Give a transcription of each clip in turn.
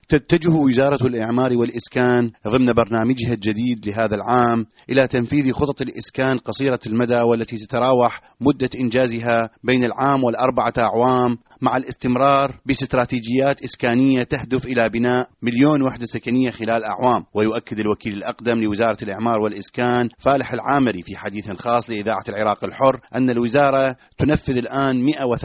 تتجه وزارة الإعمار والإسكان ضمن برنامجها الجديد لهذا العام إلى تنفيذ خطط الإسكان قصيرة المدى، والتي تتراوح مدة إنجازها بين العام والأربعة أعوام، مع الاستمرار باستراتيجيات إسكانية تهدف إلى بناء 1,000,000 وحدة سكنية خلال أعوام. ويؤكد الوكيل الأقدم لوزارة الإعمار والإسكان فالح العامري في حديث خاص لإذاعة العراق الحر أن الوزارة تنفذ الآن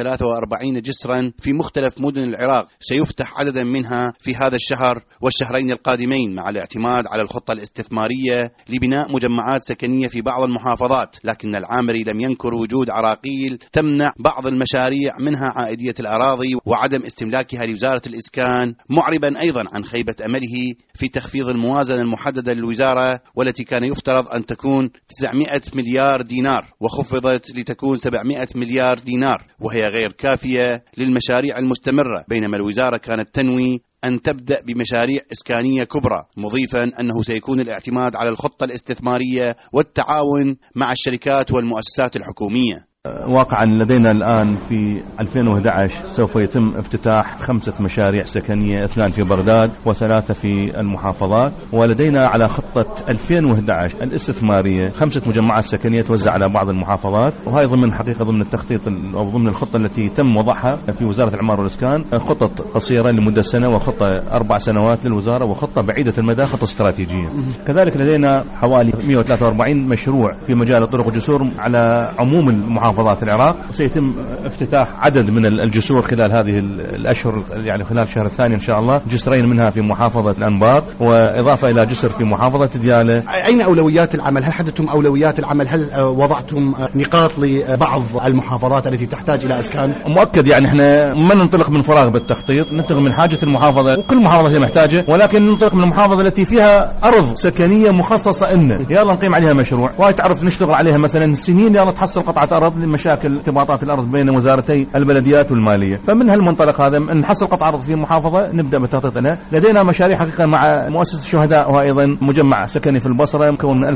143 جسرا في مختلف مدن العراق، سيفتح عددا منها في هذا الشهر والشهرين القادمين، مع الاعتماد على الخطة الاستثمارية لبناء مجمعات سكنية في بعض المحافظات. لكن العامري لم ينكر وجود عراقيل تمنع بعض المشاريع، منها عائدية الأراضي وعدم استملاكها لوزارة الإسكان، معربا أيضا عن خيبة أمله في تخفيض الموازنة المحددة للوزارة، والتي كان يفترض أن تكون 900 مليار دينار وخفضت لتكون 700 مليار دينار، وهي غير كافية للمشاريع المستمرة، بينما الوزارة كانت تنوي أن تبدأ بمشاريع إسكانية كبرى، مضيفا أنه سيكون الاعتماد على الخطة الاستثمارية والتعاون مع الشركات والمؤسسات الحكومية. واقعا لدينا الآن في 2011 سوف يتم افتتاح 5 مشاريع سكنية، 2 في بغداد و3 في المحافظات، ولدينا على خطة 2011 الاستثمارية 5 مجمعات سكنية توزع على بعض المحافظات، وهي ضمن حقيقة ضمن التخطيط أو ضمن الخطة التي تم وضعها في وزارة الإعمار والإسكان، خطط قصيرة لمدة سنة وخطة 4 سنوات للوزارة وخطة بعيدة المدى خطة استراتيجية. كذلك لدينا حوالي 143 مشروع في مجال الطرق والجسور على عموم المحافظات العراق، سيتم افتتاح عدد من الجسور خلال هذه الأشهر، يعني خلال الشهر الثاني إن شاء الله، جسرين منها في محافظة الأنبار وإضافة إلى جسر في محافظة ديالى. أين أولويات العمل؟ هل حددتم أولويات العمل؟ هل وضعتم نقاط لبعض المحافظات التي تحتاج إلى إسكان؟ مؤكد يعني احنا ما ننطلق من فراغ بالتخطيط، ننطلق من حاجة المحافظة، وكل محافظة هي محتاجة، ولكن ننطلق من المحافظة التي فيها أرض سكنية مخصصة إن يلا نقيم عليها مشروع، وهي تعرف نشتغل عليها مثلا سنين، يلا تحصل قطعة أرض مشاكل ارتباطات الأرض بين وزارتي البلديات والمالية، فمن هالمنطلق هذا نحصل قطع أرض في محافظة نبدأ بالتخطيط لها. لدينا مشاريع حقيقة مع مؤسسة الشهداء، وأيضا مجمع سكني في البصرة مكون من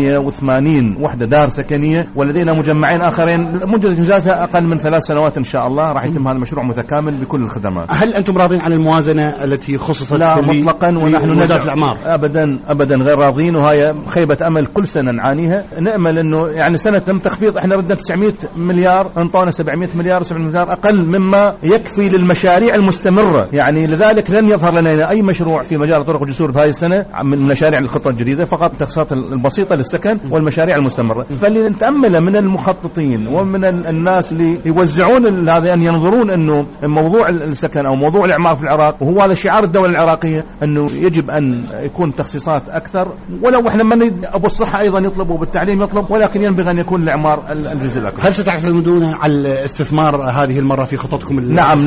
1480 وحدة دار سكنية، ولدينا مجمعين آخرين مدة إنجازها أقل من 3 سنوات إن شاء الله راح يتم هذا المشروع متكامل بكل الخدمات. هل أنتم راضين عن الموازنة التي خصصت؟ لا مطلقا، ونحن وزارة الإعمار أبدا غير راضين، وهي خيبة أمل كل سنة نعانيها. نأمل أنه يعني سنة تم تخفيض، إحنا ردنا 900 مليار، انطونا 700 مليار و700 مليار، أقل مما يكفي للمشاريع المستمرة، يعني لذلك لن يظهر لنا أي مشروع في مجال الطرق والجسور بهذه السنة من مشاريع الخطة الجديدة، فقط التخصيصات البسيطة للسكن والمشاريع المستمرة. فاللي نتأمله من المخططين ومن الناس اللي يوزعون هذا أن ينظرون أنه موضوع السكن أو موضوع الإعمار في العراق، وهو هذا شعار الدولة العراقية، أنه يجب أن يكون تخصيصات أكثر، ولو إحنا من أبو الصحة أيضا يطلب وبالتعليم يطلب، ولكن ينبغي أن يكون الإعمار الجزء الأكبر. هل ستعتمدون على الاستثمار هذه المرة في خططكم؟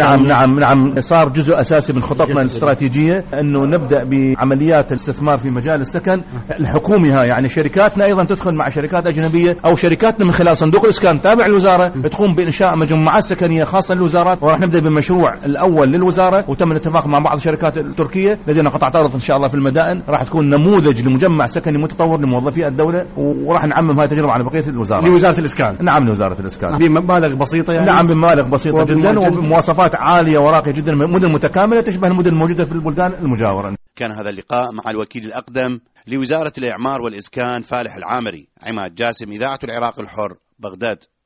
نعم صار جزء أساسي من خططنا الاستراتيجية أنه نبدأ بعمليات الاستثمار في مجال السكن الحكومي. يعني شركاتنا أيضا تدخل مع شركات أجنبية، أو شركاتنا من خلال صندوق الإسكان تابع الوزارة تقوم بإنشاء مجمعات سكنية خاصة للوزارات، وراح نبدأ بالمشروع الأول للوزارة، وتم الاتفاق مع بعض الشركات التركية. لدينا قطعة أرض إن شاء الله في المدائن راح تكون نموذج لمجمع سكني متطور لموظفي الدولة، وراح نعمم هذه التجربة على بقية الوزارات. لوزارة الإسكان؟ نعم لوزارة الإسكان، بمبالغ بسيطة يعني؟ نعم بمبالغ بسيطة جدا وبمواصفات عالية وراقية جدا، مدن متكاملة تشبه المدن الموجودة في البلدان المجاورة. كان هذا اللقاء مع الوكيل الأقدم لوزارة الإعمار والإسكان فالح العامري. عماد جاسم، إذاعة العراق الحر، بغداد.